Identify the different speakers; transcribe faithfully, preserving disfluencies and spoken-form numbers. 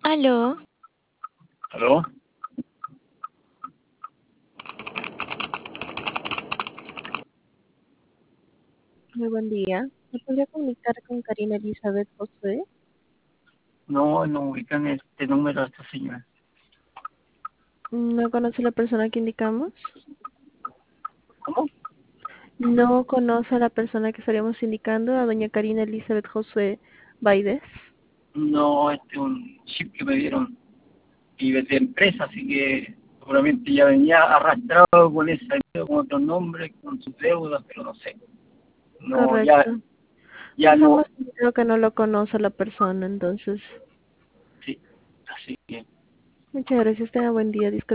Speaker 1: Aló.
Speaker 2: ¿Aló?
Speaker 3: Muy buen día. ¿Me podría comunicar con Karina Elizabeth Josué?
Speaker 2: No, no ubican este número a esta señora.
Speaker 3: ¿No conoce a la persona que indicamos?
Speaker 2: ¿Cómo?
Speaker 3: ¿No conoce a la persona que estaríamos indicando, a doña Karina Elizabeth Josué Baides?
Speaker 2: No, este es un chip que me dieron y es de empresa, así que seguramente ya venía arrastrado con esa, con otro nombre, con sus deudas, pero no sé. No, ya,
Speaker 3: Correcto.
Speaker 2: ya
Speaker 3: Nos
Speaker 2: no,
Speaker 3: hemos entendido que no lo conoce a la persona, entonces.
Speaker 2: sí, así que...
Speaker 3: Muchas gracias. Tenga buen día. Disculpe.